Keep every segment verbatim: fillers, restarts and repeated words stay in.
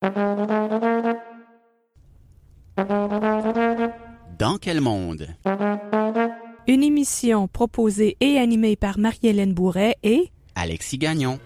Dans quel monde? Une émission proposée et animée par Marie-Hélène Bourret et Alexis Gagnon.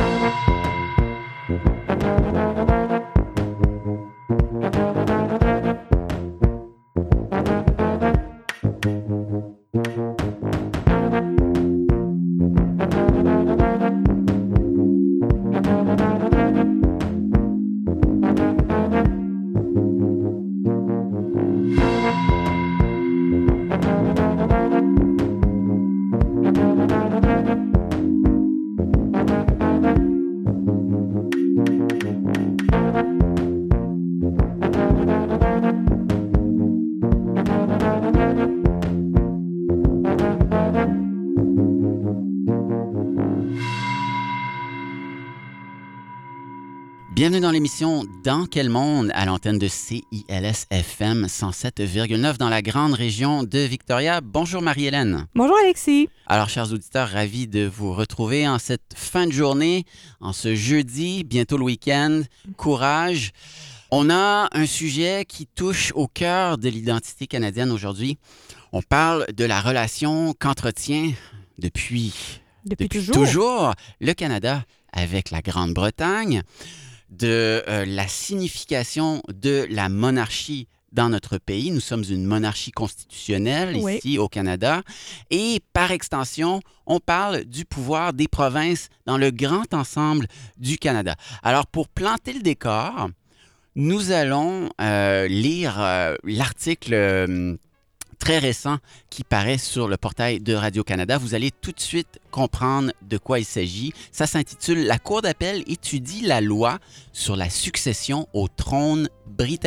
Bienvenue dans l'émission Dans quel monde à l'antenne de C I L S F M cent sept virgule neuf dans la grande région de Victoria. Bonjour Marie-Hélène. Bonjour Alexis. Alors chers auditeurs, ravis de vous retrouver en cette fin de journée, en ce jeudi, bientôt le week-end. Courage. On a un sujet qui touche au cœur de l'identité canadienne aujourd'hui. On parle de la relation qu'entretient depuis, depuis, depuis toujours. toujours le Canada avec la Grande-Bretagne, de euh, la signification de la monarchie dans notre pays. Nous sommes une monarchie constitutionnelle oui. ici au Canada. Et par extension, on parle du pouvoir des provinces dans le grand ensemble du Canada. Alors, pour planter le décor, nous allons euh, lire euh, l'article euh, très récent qui paraît sur le portail de Radio-Canada. Vous allez tout de suite comprendre de quoi il s'agit. Ça s'intitule « La Cour d'appel étudie la loi sur la succession au trône britannique ».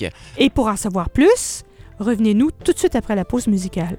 Et pour en savoir plus, revenez-nous tout de suite après la pause musicale.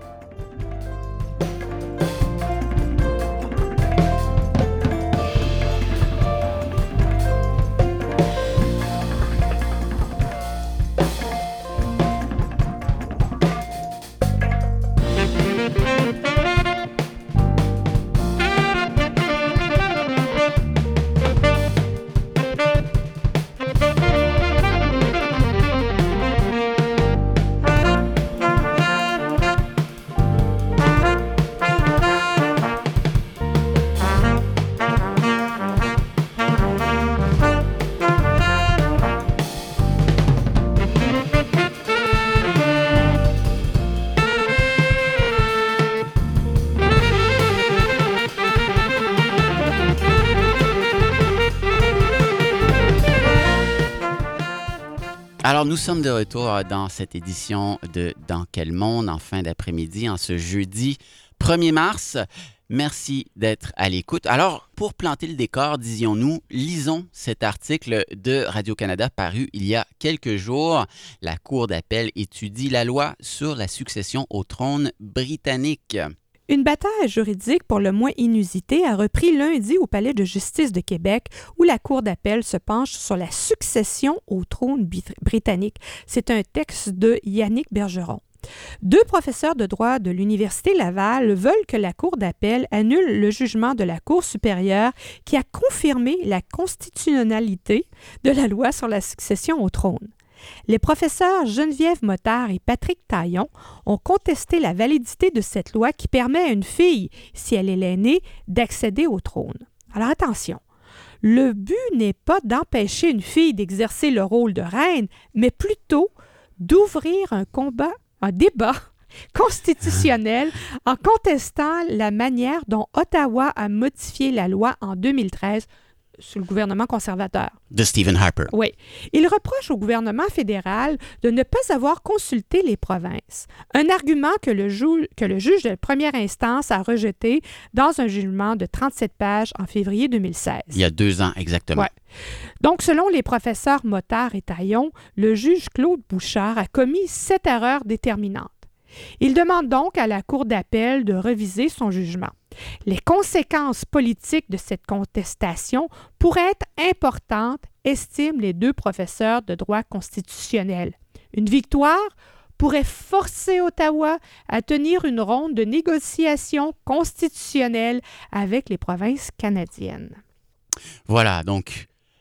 Alors, nous sommes de retour dans cette édition de Dans quel monde en fin d'après-midi, en ce jeudi premier mars. Merci d'être à l'écoute. Alors, pour planter le décor, disions-nous, lisons cet article de Radio-Canada paru il y a quelques jours. La Cour d'appel étudie la loi sur la succession au trône britannique. Une bataille juridique pour le moins inusitée a repris lundi au Palais de justice de Québec où la Cour d'appel se penche sur la succession au trône britannique. C'est un texte de Yannick Bergeron. Deux professeurs de droit de l'Université Laval veulent que la Cour d'appel annule le jugement de la Cour supérieure qui a confirmé la constitutionnalité de la loi sur la succession au trône. Les professeurs Geneviève Motard et Patrick Taillon ont contesté la validité de cette loi qui permet à une fille, si elle est l'aînée, d'accéder au trône. Alors attention, le but n'est pas d'empêcher une fille d'exercer le rôle de reine, mais plutôt d'ouvrir un combat, un débat constitutionnel en contestant la manière dont Ottawa a modifié la loi en deux mille treize sous le gouvernement conservateur. De Stephen Harper. Oui. Il reproche au gouvernement fédéral de ne pas avoir consulté les provinces, un argument que le, ju- que le juge de première instance a rejeté dans un jugement de trente-sept pages en février deux mille seize. Il y a deux ans exactement. Ouais. Donc, selon les professeurs Motard et Taillon, le juge Claude Bouchard a commis sept erreurs déterminantes. Il demande donc à la Cour d'appel de reviser son jugement. Les conséquences politiques de cette contestation pourraient être importantes, estiment les deux professeurs de droit constitutionnel. Une victoire pourrait forcer Ottawa à tenir une ronde de négociations constitutionnelles avec les provinces canadiennes. Voilà, donc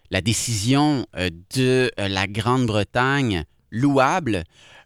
la décision euh, de euh, la Grande-Bretagne, louable,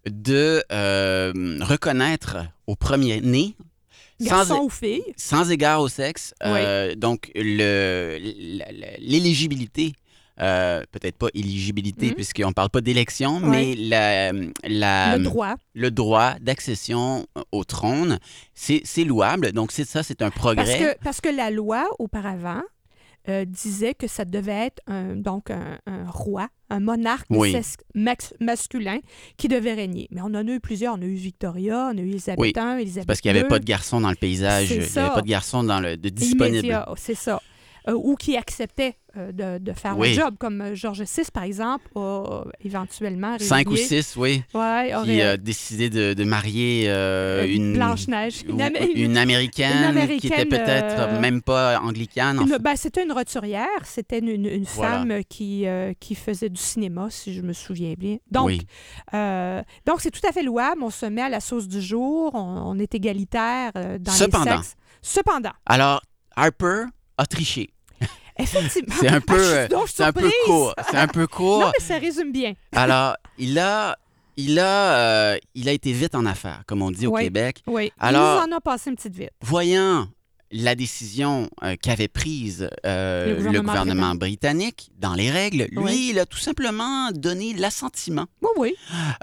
de euh, reconnaître au premier-né, Garçon sans, ou fille. sans égard au sexe, euh, donc le, le- l'éligibilité, euh, peut-être pas éligibilité Mhm. puisqu'on ne parle pas d'élection, Ouais. mais la, la- Le droit. le droit d'accession au trône, c'est, c'est louable. Donc c'est ça, c'est un progrès. Parce que, parce que la loi, auparavant, euh, disait que ça devait être un, donc un, un roi, un monarque de Oui. sexe max- masculin qui devait régner. Mais on en a eu plusieurs. On a eu Victoria, on a eu Élisabeth Oui. I, Élisabeth Parce qu'il n'y avait deux. pas de garçon dans le paysage, C'est il n'y ça. avait pas de garçon dans le, de disponible. Immédiat, c'est ça. Euh, ou qui acceptait euh, de, de faire Oui. le job, comme euh, George six, par exemple, a éventuellement Cinq ou résigné. six, oui, Ouais, qui aurait, a décidé de, de marier euh, euh, une, Blanche-Neige. ou- Une, Am- une Américaine, une Américaine, qui était peut-être euh, même pas anglicane. Une- enfin. ben, c'était une roturière, c'était une, une- une Voilà. femme qui, euh, qui faisait du cinéma, si je me souviens bien. Donc, Oui. euh, donc c'est tout à fait louable. On se met à la sauce du jour, on, on est égalitaire euh, dans Cependant. les sexes. Cependant, Alors, Harper a triché. effectivement, C'est un peu, Ah, je euh, suis donc c'est un peu surprise. court. C'est un peu court. Non, mais ça résume bien. Alors, il a, il a, euh, il a été vite en affaires, comme on dit au Oui. Québec. Oui, Alors- il nous en a passé une petite vite. Voyant la décision euh, qu'avait prise euh, Le le gouvernement gouvernement, britannique dans les règles, lui, Oui. il a tout simplement donné l'assentiment Oui, oui.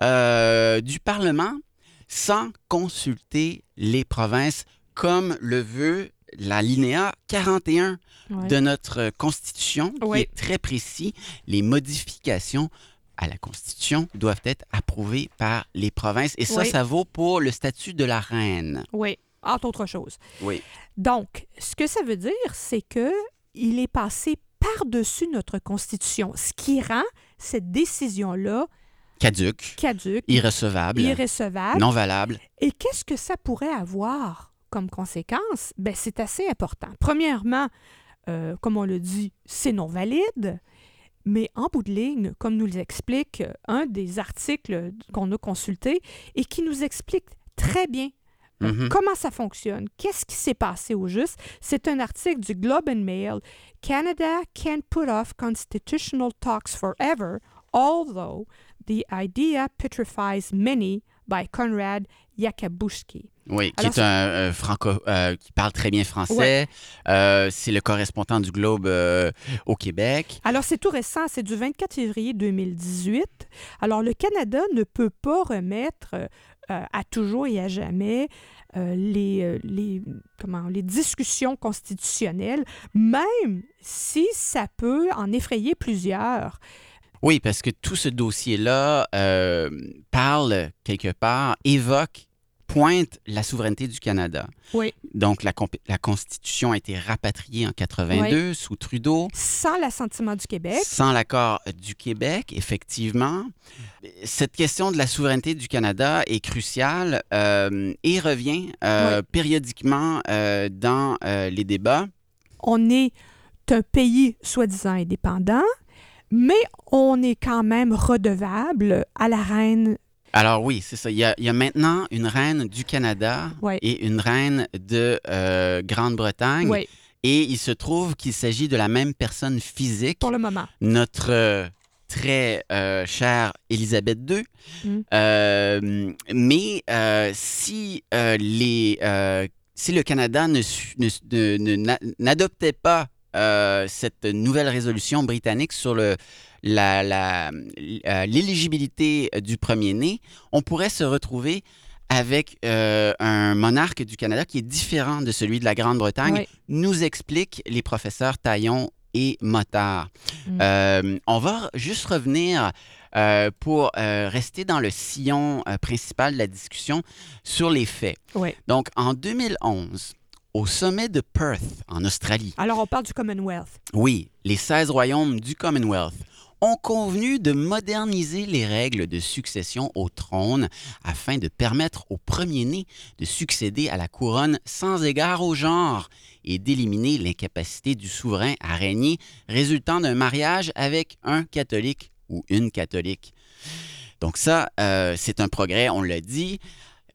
euh, du Parlement sans consulter les provinces, comme le veut l'alinéa quarante et un Ouais. de notre Constitution, qui Oui. est très précis. Les modifications à la Constitution doivent être approuvées par les provinces. Et ça, Oui. ça vaut pour le statut de la reine. Oui, entre autres choses. Oui. Donc, ce que ça veut dire, c'est que il est passé par-dessus notre Constitution, ce qui rend cette décision-là Caduque, caduque, irrecevable, irrécevable. non valable. Et qu'est-ce que ça pourrait avoir comme conséquence? Ben, c'est assez important. Premièrement, euh, comme on le dit, c'est non valide. Mais en bout de ligne, comme nous l'explique euh, un des articles qu'on a consultés et qui nous explique très bien euh, Mhm. comment ça fonctionne, qu'est-ce qui s'est passé au juste, c'est un article du Globe and Mail. Canada can't put off constitutional talks forever, although the idea petrifies many, by Conrad Yakabuski. Oui, qui Alors, est un euh, franco, euh, qui parle très bien français. Euh, c'est le correspondant du Globe euh, au Québec. Alors, c'est tout récent, c'est du vingt-quatre février deux mille dix-huit. Alors, le Canada ne peut pas remettre euh, à toujours et à jamais euh, les, euh, les, comment, les discussions constitutionnelles, même si ça peut en effrayer plusieurs. Oui, parce que tout ce dossier-là euh, parle quelque part, évoque, pointe la souveraineté du Canada. Oui. Donc, la, comp- la Constitution a été rapatriée en quatre-vingt-deux sous Trudeau. Sans l'assentiment du Québec. Sans l'accord du Québec, effectivement. Cette question de la souveraineté du Canada est cruciale euh, et revient euh, Oui. périodiquement euh, dans euh, les débats. On est un pays soi-disant indépendant, mais on est quand même redevable à la reine. Alors oui, c'est ça. Il y a, il y a maintenant une reine du Canada Oui. et une reine de euh, Grande-Bretagne. Oui, Et il se trouve qu'il s'agit de la même personne physique, pour le moment. notre euh, très euh, chère Élisabeth deux. Mm. Euh, mais euh, si, euh, les, euh, si le Canada ne, su- ne- ne- ne- na- n'adoptait pas euh, cette nouvelle résolution britannique sur le, la, la, euh, l'éligibilité du premier-né, on pourrait se retrouver avec euh, un monarque du Canada qui est différent de celui de la Grande-Bretagne, Oui. nous expliquent les professeurs Taillon et Motard. Mm. Euh, on va juste revenir euh, pour euh, rester dans le sillon euh, principal de la discussion sur les faits. Oui. Donc, en deux mille onze, au sommet de Perth, en Australie, Alors, on parle du Commonwealth. oui, les seize royaumes du Commonwealth ont convenu de moderniser les règles de succession au trône afin de permettre au premier-né de succéder à la couronne sans égard au genre et d'éliminer l'incapacité du souverain à régner résultant d'un mariage avec un catholique ou une catholique. Donc ça, euh, c'est un progrès, on l'a dit.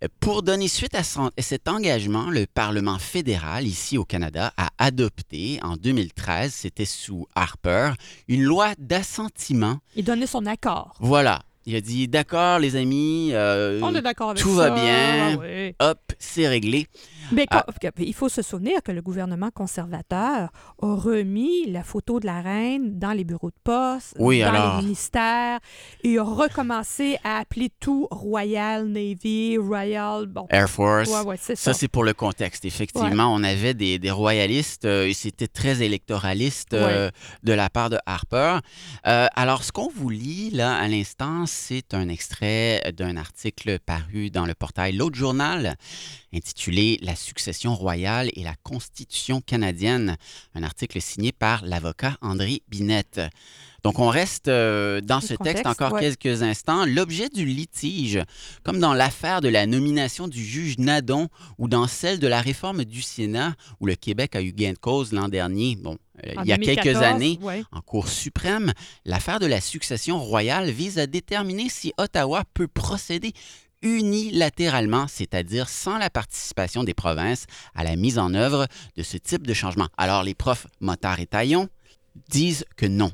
Pour donner suite à, son, à cet engagement, le Parlement fédéral, ici au Canada, a adopté en deux mille treize, c'était sous Harper, une loi d'assentiment. Il donnait son accord. Voilà. Il a dit, d'accord, les amis, euh, On est d'accord avec tout ça. va bien, Ah oui. hop, c'est réglé. Mais Ah. il faut se souvenir que le gouvernement conservateur a remis la photo de la reine dans les bureaux de poste, Oui, dans alors... les ministères, et a recommencé à appeler tout Royal Navy, Royal... Bon. Air Force. Ouais, ouais, c'est ça. Ça, c'est pour le contexte. Effectivement, ouais. on avait des, des royalistes euh, et c'était très électoraliste euh, ouais. de la part de Harper. Euh, alors, ce qu'on vous lit là à l'instant, c'est un extrait d'un article paru dans le portail L'Autre Journal, intitulé « La succession royale et la Constitution canadienne », un article signé par l'avocat André Binette. Donc, on reste euh, dans ce contexte, texte encore ouais. quelques instants. L'objet du litige, comme dans l'affaire de la nomination du juge Nadon ou dans celle de la réforme du Sénat, où le Québec a eu gain de cause l'an dernier, bon, euh, il y a quelques années, ouais. en Cour suprême, l'affaire de la succession royale vise à déterminer si Ottawa peut procéder unilatéralement, c'est-à-dire sans la participation des provinces à la mise en œuvre de ce type de changement. Alors, les profs Motard et Taillon disent que non.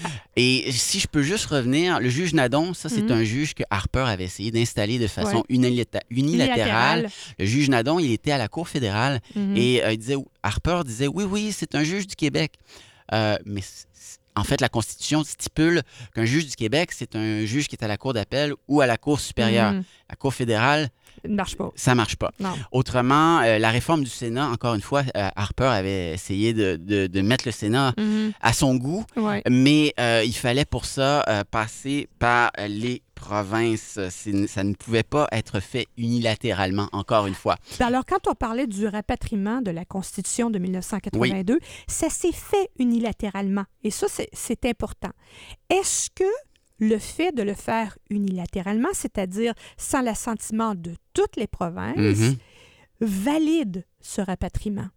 Et si je peux juste revenir, le juge Nadon, ça, c'est mm-hmm. un juge que Harper avait essayé d'installer de façon ouais. unilata- unilatérale. Unilatéral. Le juge Nadon, il était à la Cour fédérale mm-hmm. et euh, il disait, Harper disait, oui, oui, c'est un juge du Québec. Euh, mais en fait, la Constitution stipule qu'un juge du Québec, c'est un juge qui est à la Cour d'appel ou à la Cour supérieure. Mm-hmm. La Cour fédérale, ça ne marche pas. Ça ne marche pas. Non. Autrement, euh, la réforme du Sénat, encore une fois, euh, Harper avait essayé de, de, de mettre le Sénat mm-hmm. à son goût, ouais. mais euh, il fallait pour ça euh, passer par les provinces. C'est, ça ne pouvait pas être fait unilatéralement, encore une fois. Alors, quand on parlait du rapatriement de la Constitution de dix-neuf cent quatre-vingt-deux, oui. ça s'est fait unilatéralement. Et ça, c'est, c'est important. Est-ce que le fait de le faire unilatéralement, c'est-à-dire sans l'assentiment de toutes les provinces, mm-hmm. valide ce rapatriement?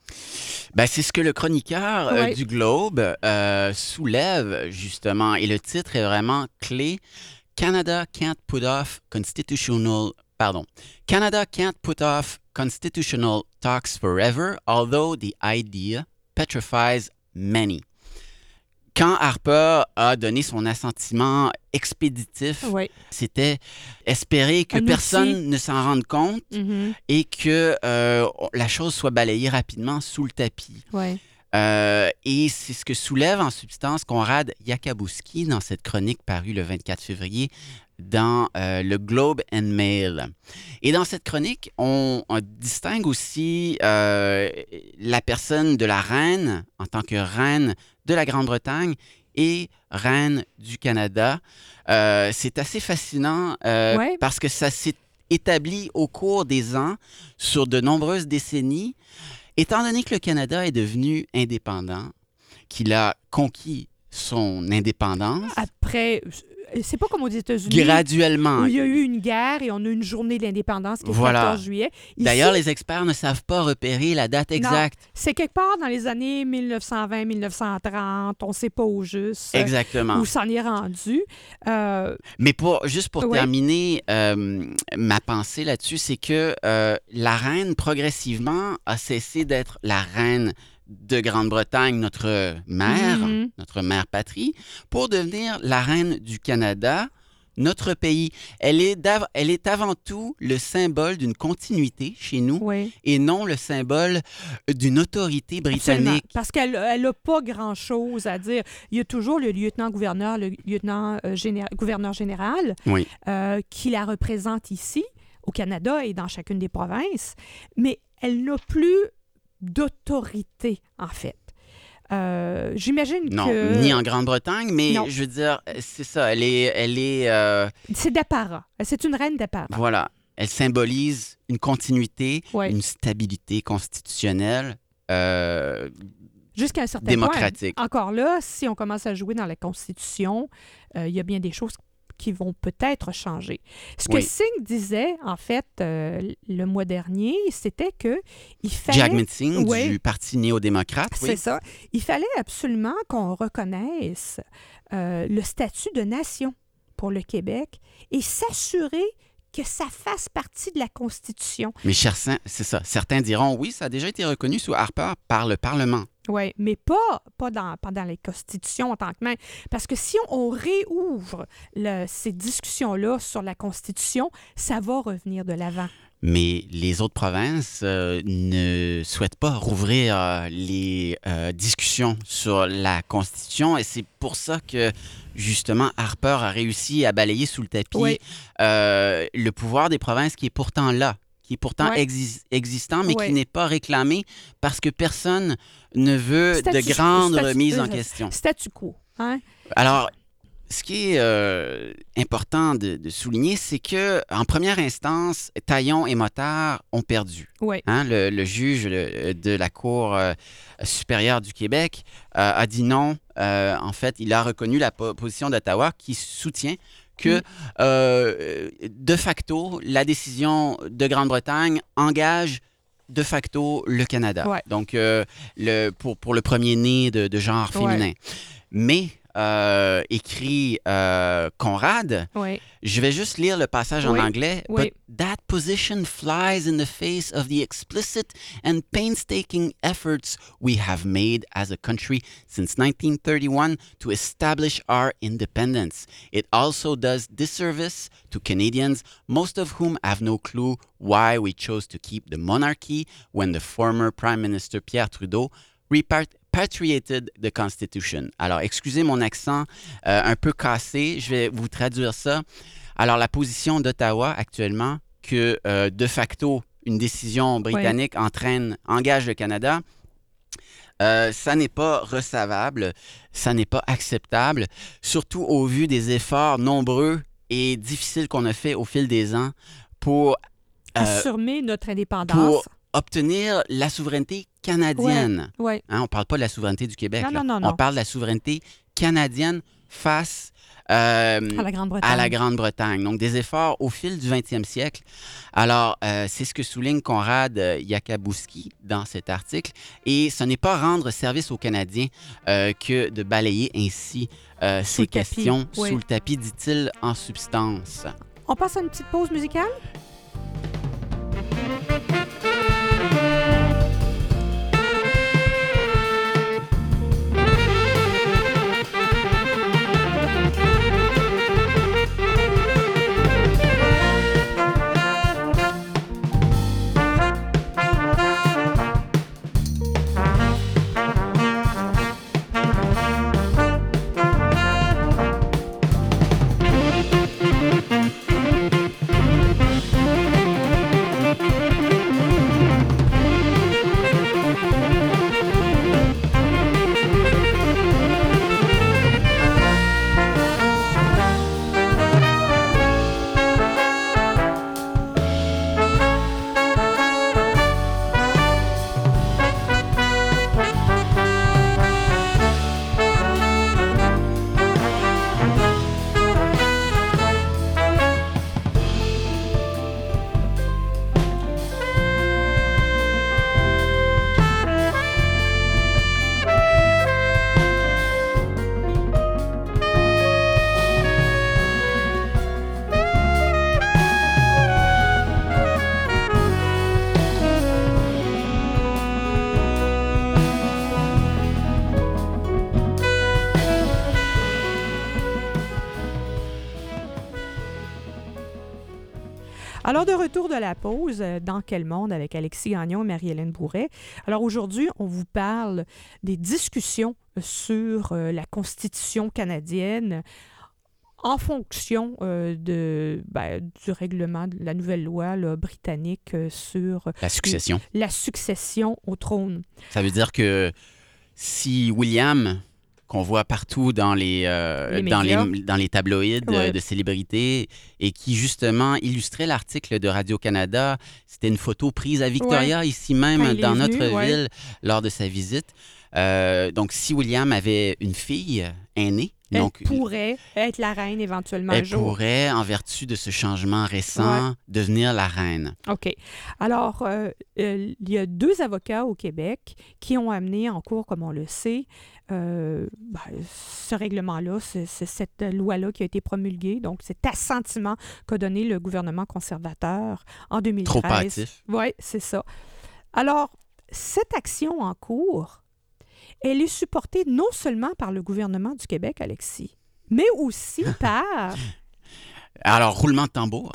Ben, c'est ce que le chroniqueur ouais. euh, du Globe euh, soulève, justement, et le titre est vraiment clé. Canada can't put off constitutional... Pardon. Canada can't put off constitutional talks forever, although the idea petrifies many. Quand Harper a donné son assentiment expéditif, oui. c'était espérer que Un personne outil. ne s'en rende compte mm-hmm. et que euh, la chose soit balayée rapidement sous le tapis. Oui. Euh, et c'est ce que soulève en substance Conrad Yakabouski dans cette chronique parue le vingt-quatre février dans euh, le Globe and Mail. Et dans cette chronique, on, on distingue aussi euh, la personne de la reine en tant que reine de la Grande-Bretagne et reine du Canada. Euh, c'est assez fascinant euh, ouais. parce que ça s'est établi au cours des ans, sur de nombreuses décennies. Étant donné que le Canada est devenu indépendant, qu'il a conquis son indépendance... Après... C'est pas comme aux États-Unis. Graduellement. Où il y a eu une guerre et on a eu une journée de l'indépendance qui est voilà. le quatorze juillet. Ici, d'ailleurs, les experts ne savent pas repérer la date exacte. Non, c'est quelque part dans les années dix-neuf cent vingt dix-neuf cent trente. On ne sait pas au juste. Exactement. Où s'en est rendu. Euh... Mais pour, juste pour ouais. terminer euh, ma pensée là-dessus, c'est que euh, la reine, progressivement, a cessé d'être la reine de Grande-Bretagne, notre mère, mm-hmm. notre mère patrie, pour devenir la reine du Canada, notre pays. Elle est, elle est avant tout le symbole d'une continuité chez nous oui. et non le symbole d'une autorité britannique. Absolument, parce qu'elle n'a pas grand-chose à dire. Il y a toujours le lieutenant-gouverneur, le lieutenant euh, géné- gouverneur général oui. euh, qui la représente ici, au Canada et dans chacune des provinces, mais elle n'a plus d'autorité, en fait. Euh, j'imagine non, que... ni en Grande-Bretagne, mais non. je veux dire, c'est ça, elle est... Elle est euh... C'est d'apparat. C'est une reine d'apparat. Voilà. Elle symbolise une continuité, ouais. une stabilité constitutionnelle euh, jusqu'à un certain démocratique. point. Encore là, si on commence à jouer dans la Constitution, euh, il y a bien des choses qui vont peut-être changer. Ce que oui. Singh disait, en fait, euh, le mois dernier, c'était que il fallait... Jagmeet Singh, oui, du Parti néo-démocrate. C'est oui. ça. Il fallait absolument qu'on reconnaisse euh, le statut de nation pour le Québec et s'assurer que ça fasse partie de la Constitution. Mais certains, c'est ça. Certains diront, oui, ça a déjà été reconnu sous Harper par le Parlement. Oui, mais pas, pas, dans, pas dans les constitutions en tant que même. Parce que si on réouvre le, ces discussions-là sur la Constitution, ça va revenir de l'avant. Mais les autres provinces euh, ne souhaitent pas rouvrir euh, les euh, discussions sur la Constitution et c'est pour ça que, justement, Harper a réussi à balayer sous le tapis oui. euh, le pouvoir des provinces qui est pourtant là, qui est pourtant ouais. exi- existant, mais ouais. qui n'est pas réclamé parce que personne ne veut statu- de grandes statu- remises euh, en question. Statu quo. Hein? Alors, ce qui est euh, important de, de souligner, c'est que en première instance, Taillon et Motard ont perdu. Oui. Hein, le, le juge le, de la Cour euh, supérieure du Québec euh, a dit non. Euh, en fait, il a reconnu la po- position d'Ottawa qui soutient que, mm. euh, de facto, la décision de Grande-Bretagne engage de facto le Canada. Ouais. Donc, euh, le, pour, pour le premier-né de, de genre féminin. Ouais. Mais... Euh, écrit euh, Conrad. Oui. Je vais juste lire le passage oui. en anglais. Oui. But that position flies in the face of the explicit and painstaking efforts we have made as a country since nineteen thirty-one to establish our independence. It also does disservice to Canadians, most of whom have no clue why we chose to keep the monarchy when the former Prime Minister Pierre Trudeau repatriated the Constitution. Alors, excusez mon accent euh, un peu cassé, je vais vous traduire ça. Alors, la position d'Ottawa actuellement, que euh, de facto, une décision britannique oui. entraîne, engage le Canada, euh, ça n'est pas recevable, ça n'est pas acceptable, surtout au vu des efforts nombreux et difficiles qu'on a fait au fil des ans pour... Euh, Assumer notre indépendance. Pour obtenir la souveraineté canadienne. Ouais, ouais. Hein, on ne parle pas de la souveraineté du Québec. Non, là. non, non, non. On parle de la souveraineté canadienne face euh, à la Grande-Bretagne. À la Grande-Bretagne. Donc, des efforts au fil du vingtième siècle. Alors, euh, c'est ce que souligne Conrad euh, Yakabouski dans cet article. Et ce n'est pas rendre service aux Canadiens euh, que de balayer ainsi euh, ces questions tapis. Oui. sous le tapis, dit-il en substance. On passe à une petite pause musicale? Alors, de retour de la pause, Dans quel monde avec Alexis Gagnon et Marie-Hélène Bourret. Alors, aujourd'hui, on vous parle des discussions sur euh, la Constitution canadienne en fonction euh, de, ben, du règlement de la nouvelle loi là, britannique euh, sur la succession. La, la succession au trône. Ça veut dire que si William, qu'on voit partout dans les, euh, les dans, les dans les tabloïds ouais. de, de célébrités et qui justement illustrait l'article de Radio-Canada, c'était une photo prise à Victoria, ouais. ici même Quand dans notre venu, ville ouais. lors de sa visite. Euh, donc si William avait une fille aînée, Elle Donc, pourrait être la reine éventuellement un elle jour. pourrait, en vertu de ce changement récent, Ouais. devenir la reine. OK. Alors, euh, euh, il y a deux avocats au Québec qui ont amené en cours, comme on le sait, euh, ben, ce règlement-là, c'est, c'est cette loi-là qui a été promulguée. Donc, cet assentiment qu'a donné le gouvernement conservateur en deux mille treize. Trop hâtif. Oui, c'est ça. Alors, cette action en cours, elle est supportée non seulement par le gouvernement du Québec, Alexis, mais aussi par... Alors, roulement de tambour.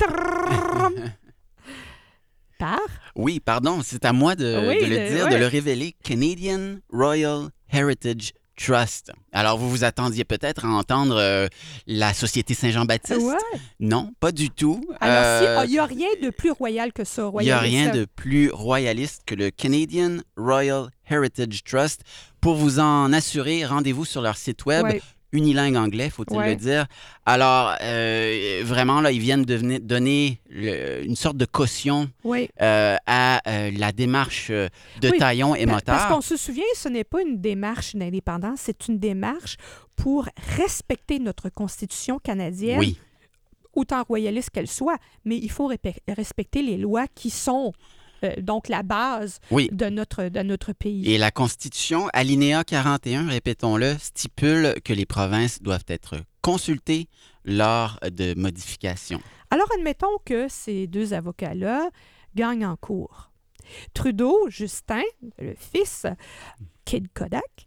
par... Oui, pardon, c'est à moi de, Oui, de le de- dire, ouais. de le révéler. Canadian Royal Heritage Trust. Alors, vous vous attendiez peut-être à entendre euh, la Société Saint-Jean-Baptiste? Ouais. Non, pas du tout. Alors, si- Euh, ah, il n'y a rien de plus royal que ça. Il n'y a royaliste. rien de plus royaliste que le Canadian Royal Heritage Trust. Pour vous en assurer, rendez-vous sur leur site web, Ouais. unilingue anglais, faut-il Ouais. le dire. Alors, euh, vraiment, là, ils viennent de venir donner le- une sorte de caution Oui. euh, à euh, la démarche euh, de Oui, Taillon et Pa- Motard. Parce qu'on se souvient, ce n'est pas une démarche d'indépendance, c'est une démarche pour respecter notre Constitution canadienne, Oui, autant royaliste qu'elle soit, mais il faut répé- respecter les lois qui sont euh, donc la base oui. de notre, de notre pays. Et la Constitution, alinéa quarante et un, répétons-le, stipule que les provinces doivent être consultées lors de modifications. Alors, admettons que ces deux avocats-là gagnent en cours. Trudeau, Justin, le fils, Kid Kodak,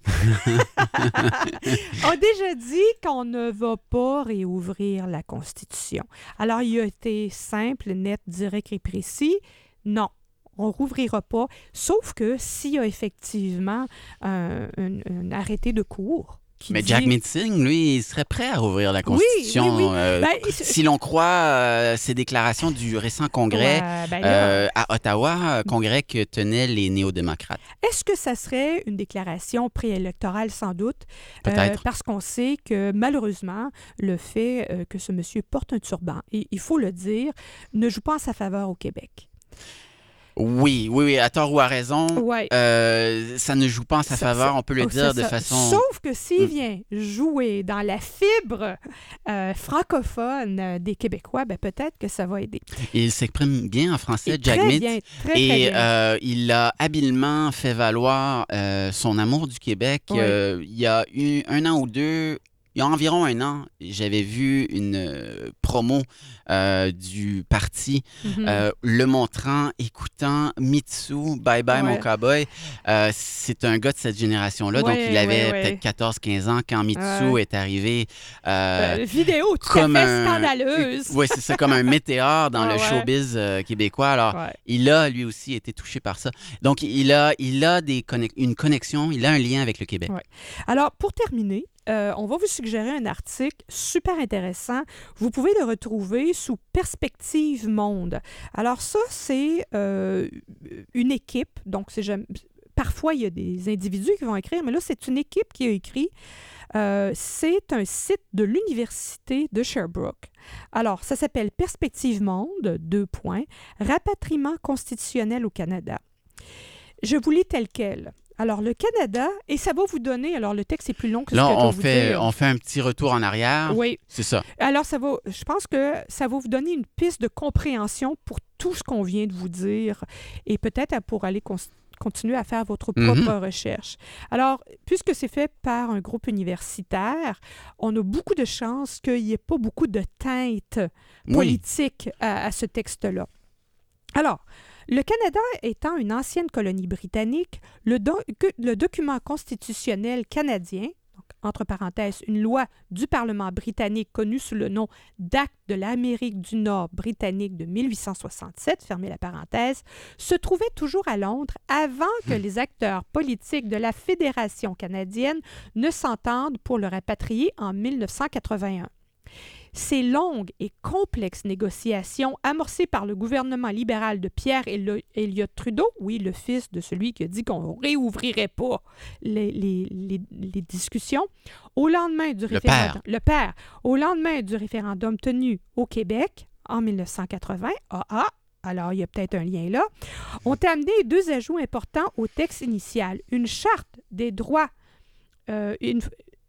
a déjà dit qu'on ne va pas réouvrir la Constitution. Alors, il a été simple, net, direct et précis. Non, on ne rouvrira pas, sauf que s'il y a effectivement un, un- un arrêté de cours qui Mais dit... Jack Meeting, lui, il serait prêt à rouvrir la Constitution. oui, oui. euh, Ben, il- si l'on croit euh, ces déclarations du récent congrès Ouais, ben là, euh, à Ottawa, euh, congrès que tenaient les néo-démocrates. est-ce que ça serait une déclaration préélectorale, sans doute? Peut-être. Euh, parce qu'on sait que, malheureusement, le fait euh, que ce monsieur porte un turban, et il faut le dire, ne joue pas en sa faveur au Québec. Oui, oui, oui, à tort ou à raison, Ouais. euh, ça ne joue pas en sa Ça- faveur, ça- on peut le oh, dire c'est de ça. façon... Sauf que s'il Mm. vient jouer dans la fibre euh, francophone euh, des Québécois, ben peut-être que ça va aider. Il s'exprime bien en français, Et Jack très Mead. bien, très, très Et bien. euh, il a habilement fait valoir euh, son amour du Québec. Oui. Euh, il y a eu un an ou deux, il y a environ un an, j'avais vu une euh, promo euh, du parti Mhm. euh, le montrant, écoutant Mitsu, Bye Bye Ouais. mon cowboy. Euh, c'est un gars de cette génération-là, donc Ouais, il avait ouais, ouais. peut-être quatorze quinze ans quand Mitsu Ouais. est arrivé. euh, Euh, vidéo tout comme à fait un- scandaleuse. Oui, c'est ça, comme un météore dans Ah le ouais. showbiz euh, québécois. Alors, Ouais. il a lui aussi été touché par ça. Donc, il a, il a des connex- une connexion, il a un lien avec le Québec. Ouais. Alors, pour terminer, euh, on va vous suggérer un article super intéressant. Vous pouvez le retrouver sous Perspective Monde. Alors ça, c'est euh, une équipe. Donc, c'est jamais... parfois, il y a des individus qui vont écrire, mais là, c'est une équipe qui a écrit. Euh, c'est un site de l'Université de Sherbrooke. Alors, ça s'appelle Perspective Monde, deux points, rapatriement constitutionnel au Canada. Je vous lis tel quel. Alors, le Canada, et ça va vous donner, alors le texte est plus long que Là, ce que je on vais vous fait, dire. on fait un petit retour en arrière. Oui, C'est ça. alors ça va, je pense que ça va vous donner une piste de compréhension pour tout ce qu'on vient de vous dire et peut-être pour aller cons- continuer à faire votre Mhm. propre recherche. Alors, puisque c'est fait par un groupe universitaire, on a beaucoup de chances qu'il n'y ait pas beaucoup de teinte Oui. politique à, à ce texte-là. Alors, le Canada étant une ancienne colonie britannique, le, do- que- le document constitutionnel canadien, donc, entre parenthèses, une loi du Parlement britannique connue sous le nom d'Acte de l'Amérique du Nord britannique de mille huit cent soixante-sept, fermez la parenthèse, se trouvait toujours à Londres avant que les acteurs politiques de la Fédération canadienne ne s'entendent pour le rapatrier en mille neuf cent quatre-vingt-un. Ces longues et complexes négociations amorcées par le gouvernement libéral de Pierre Elio- Elliott Trudeau, oui, le fils de celui qui a dit qu'on ne réouvrirait pas les, les- les- les discussions, au lendemain du Le référendum, père. le père, au lendemain du référendum tenu au Québec en mille neuf cent quatre-vingts, ah ah, alors il y a peut-être un lien là, ont amené deux ajouts importants au texte initial. Une charte des droits, euh, une,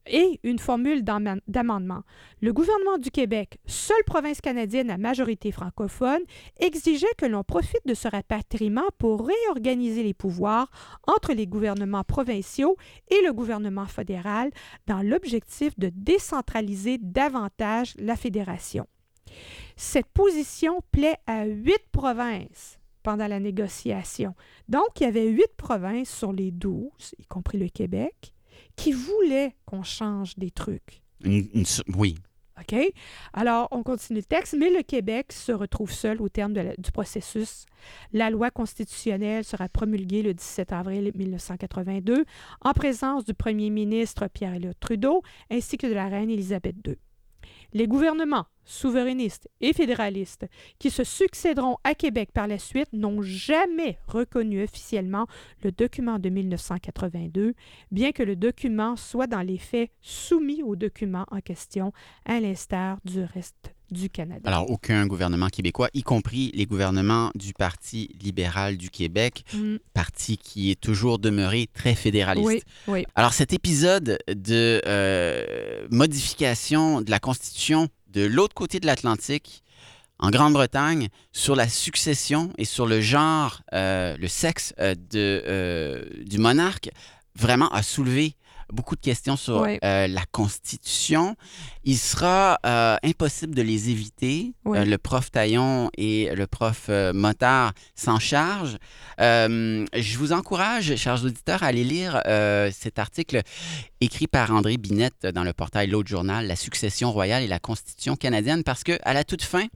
Et une formule d'am- d'amendement. Le gouvernement du Québec, seule province canadienne à majorité francophone, exigeait que l'on profite de ce rapatriement pour réorganiser les pouvoirs entre les gouvernements provinciaux et le gouvernement fédéral dans l'objectif de décentraliser davantage la fédération. Cette position plaît à huit provinces pendant la négociation. Donc, il y avait huit provinces sur les douze, y compris le Québec, qui voulaient qu'on change des trucs. Une- une- oui. OK? Alors, on continue le texte, mais le Québec se retrouve seul au terme de la- du processus. La loi constitutionnelle sera promulguée le dix-sept avril mille neuf cent quatre-vingt-deux en présence du premier ministre Pierre-Éliott Trudeau ainsi que de la reine Élisabeth deux. Les gouvernements souverainistes et fédéralistes qui se succéderont à Québec par la suite n'ont jamais reconnu officiellement le document de mille neuf cent quatre-vingt-deux, bien que le document soit dans les faits soumis au document en question, à l'instar du reste du Canada. Alors, aucun gouvernement québécois, y compris les gouvernements du Parti libéral du Québec, Mm. parti qui est toujours demeuré très fédéraliste. Oui, oui. Alors, cet épisode de euh, modification de la Constitution de l'autre côté de l'Atlantique, en Grande-Bretagne, sur la succession et sur le genre, euh, le sexe euh, de, euh, du monarque, vraiment a soulevé beaucoup de questions sur Oui. euh, la Constitution. Il sera euh, impossible de les éviter. Oui. Euh, le prof Taillon et le prof euh, Motard s'en chargent. Euh, je vous encourage, chers auditeurs, à aller lire euh, cet article écrit par André Binette dans le portail L'Autre Journal, La succession royale et la Constitution canadienne, parce qu'à la toute fin,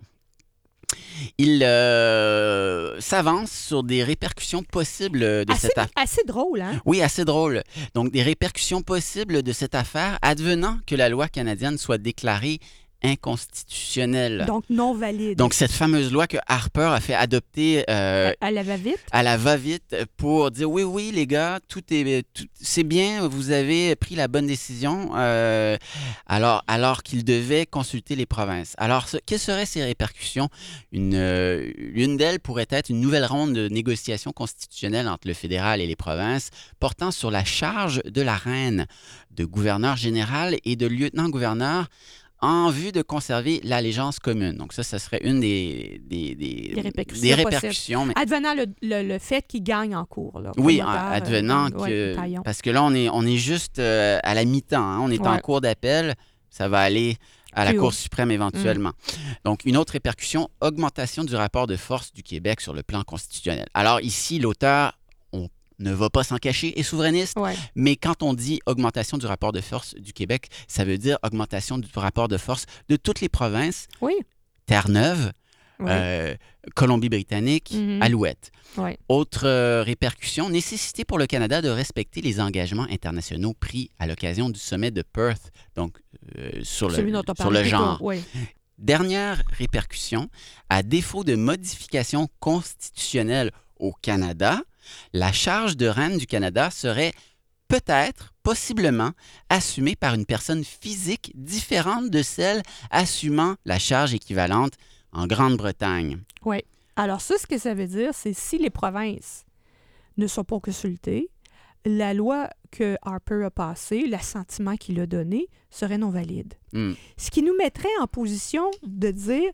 il euh, s'avance sur des répercussions possibles de Assez, cette affaire. assez drôle, hein? Oui, assez drôle. Donc, des répercussions possibles de cette affaire, advenant que la loi canadienne soit déclarée inconstitutionnelle. Donc non valide. Donc, cette fameuse loi que Harper a fait adopter euh, à, à la va-vite. à la va-vite pour dire oui, oui, les gars, tout est, tout- c'est bien, vous avez pris la bonne décision, euh, alors, alors qu'il devait consulter les provinces. Alors, ce- quelles seraient ces répercussions? Une, euh, l'une d'elles pourrait être une nouvelle ronde de négociations constitutionnelles entre le fédéral et les provinces portant sur la charge de la reine, de gouverneur général et de lieutenant-gouverneur en vue de conserver l'allégeance commune. Donc ça, ça serait une des, des, des, Des répercussions des répercussions, mais- Advenant le, le, le fait qu'il gagne en cours. Là, oui, comme auteur, advenant euh, que... ouais, Taillon. parce que là, on est, on est juste euh, à la mi-temps. Hein. On est en Ouais. cours d'appel. Ça va aller à la Plus Cour haut. suprême éventuellement. Donc, une autre répercussion, augmentation du rapport de force du Québec sur le plan constitutionnel. Alors ici, l'auteur, on ne va pas s'en cacher, est souverainiste. Ouais. Mais quand on dit augmentation du rapport de force du Québec, ça veut dire augmentation du rapport de force de toutes les provinces, Oui. Terre-Neuve, Oui. euh, Colombie-Britannique, Mhm. Alouette. Oui. Autre euh, répercussion, nécessité pour le Canada de respecter les engagements internationaux pris à l'occasion du sommet de Perth, donc euh, sur, le, Celui dont on sur parlait le plus tôt, genre. oui. Dernière répercussion, à défaut de modification constitutionnelle au Canada, la charge de reine du Canada serait peut-être, possiblement, assumée par une personne physique différente de celle assumant la charge équivalente en Grande-Bretagne. Oui. Alors ça, ce que ça veut dire, c'est si les provinces ne sont pas consultées, la loi que Harper a passée, l'assentiment qu'il a donné, serait non valide. Hmm. Ce qui nous mettrait en position de dire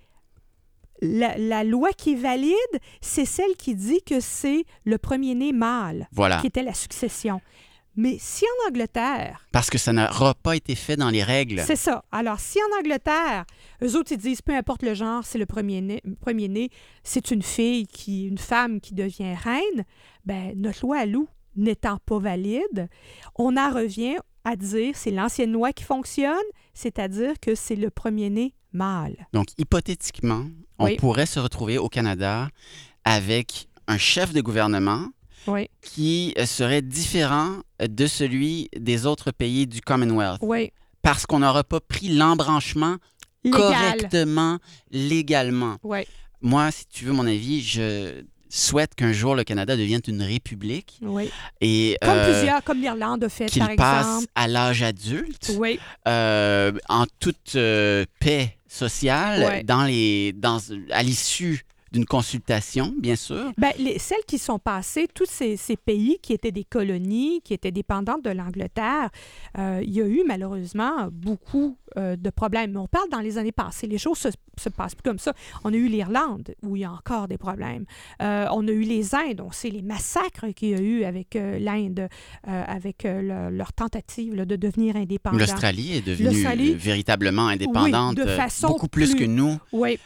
la, la loi qui est valide, c'est celle qui dit que c'est le premier-né mâle Voilà. qui était la succession. Mais si en Angleterre, Parce que ça n'aura pas été fait dans les règles. c'est ça. Alors, si en Angleterre, eux autres, ils disent, peu importe le genre, c'est le premier-né, premier-né, c'est une fille, qui, une femme qui devient reine, ben notre loi à nous n'étant pas valide, on en revient à dire, c'est l'ancienne loi qui fonctionne, c'est-à-dire que c'est le premier-né mâle. Donc, hypothétiquement, on Oui. pourrait se retrouver au Canada avec un chef de gouvernement Oui, qui serait différent de celui des autres pays du Commonwealth. oui. Parce qu'on n'aura pas pris l'embranchement Légal. correctement, légalement. Oui, Moi, si tu veux mon avis, je souhaite qu'un jour le Canada devienne une république oui. et Comme euh, plusieurs, comme l'Irlande a fait, qu'il par passe exemple. à l'âge adulte Oui, euh, en toute euh, paix sociale Ouais. dans les, dans, à l'issue d'une consultation, bien sûr. Bien, les, celles qui sont passées, tous ces, ces pays qui étaient des colonies, qui étaient dépendantes de l'Angleterre, euh, il y a eu malheureusement beaucoup euh, de problèmes. Mais on parle dans les années passées. Les choses se, se passent plus comme ça. On a eu l'Irlande, où il y a encore des problèmes. Euh, on a eu les Indes. On sait les massacres qu'il y a eu avec euh, l'Inde, euh, avec euh, le, leur tentative là, de devenir indépendante. L'Australie est devenue euh, véritablement indépendante, oui, de façon beaucoup plus, plus que nous, oui.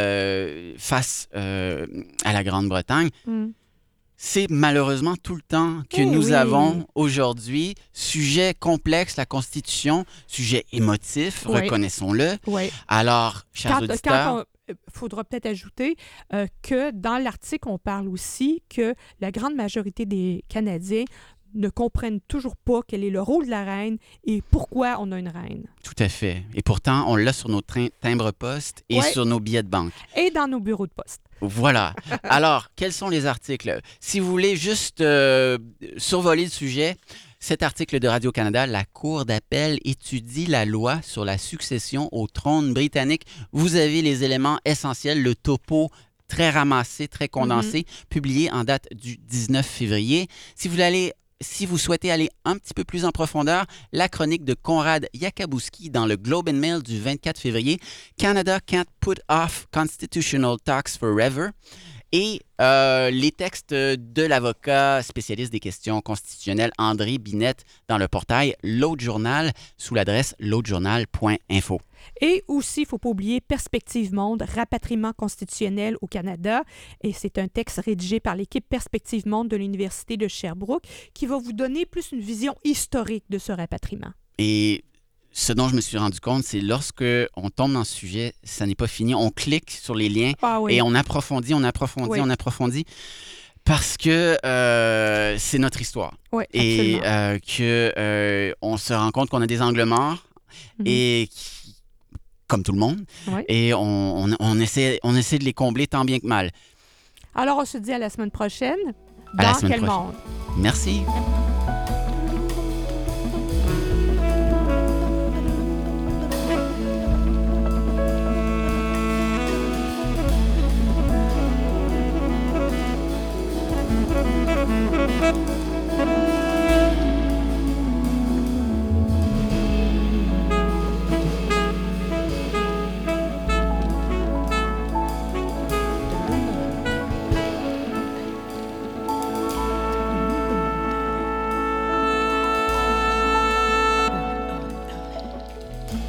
euh, face euh, à la Grande-Bretagne. Mm. C'est malheureusement tout le temps que eh nous oui. avons aujourd'hui. Sujet complexe, la Constitution, sujet émotif, oui. reconnaissons-le. Oui. Alors, chers quand, auditeurs... Il faudra peut-être ajouter euh, que dans l'article, on parle aussi que la grande majorité des Canadiens ne comprennent toujours pas quel est le rôle de la reine et pourquoi on a une reine. Tout à fait. Et pourtant, on l'a sur nos timbres-poste et ouais. sur nos billets de banque. Et dans nos bureaux de poste. Voilà. Alors, quels sont les articles? Si vous voulez juste euh, survoler le sujet, cet article de Radio-Canada, la Cour d'appel étudie la loi sur la succession au trône britannique. Vous avez les éléments essentiels, le topo très ramassé, très condensé, mm-hmm. publié en date du dix-neuf février. Si vous voulez aller Si vous souhaitez aller un petit peu plus en profondeur, la chronique de Conrad Jakabowski dans le Globe and Mail du vingt-quatre février, Canada can't put off constitutional talks forever, et euh, les textes de l'avocat spécialiste des questions constitutionnelles André Binette dans le portail L'Autre Journal sous l'adresse l'autre-journal point info. Et aussi, il ne faut pas oublier Perspective Monde, rapatriement constitutionnel au Canada. Et c'est un texte rédigé par l'équipe Perspective Monde de l'Université de Sherbrooke qui va vous donner plus une vision historique de ce rapatriement. Et ce dont je me suis rendu compte, c'est lorsque on tombe dans ce sujet, ça n'est pas fini. On clique sur les liens ah oui. et on approfondit, on approfondit, oui. on approfondit. Parce que euh, c'est notre histoire. Oui, et euh, qu'on euh, se rend compte qu'on a des angles morts mm-hmm. et qui, comme tout le monde, oui. et on, on, on, essaie, on essaie de les combler tant bien que mal. Alors, on se dit à la semaine prochaine. À dans la semaine quel prochaine. monde? Merci.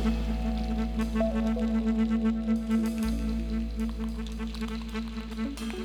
Thank you.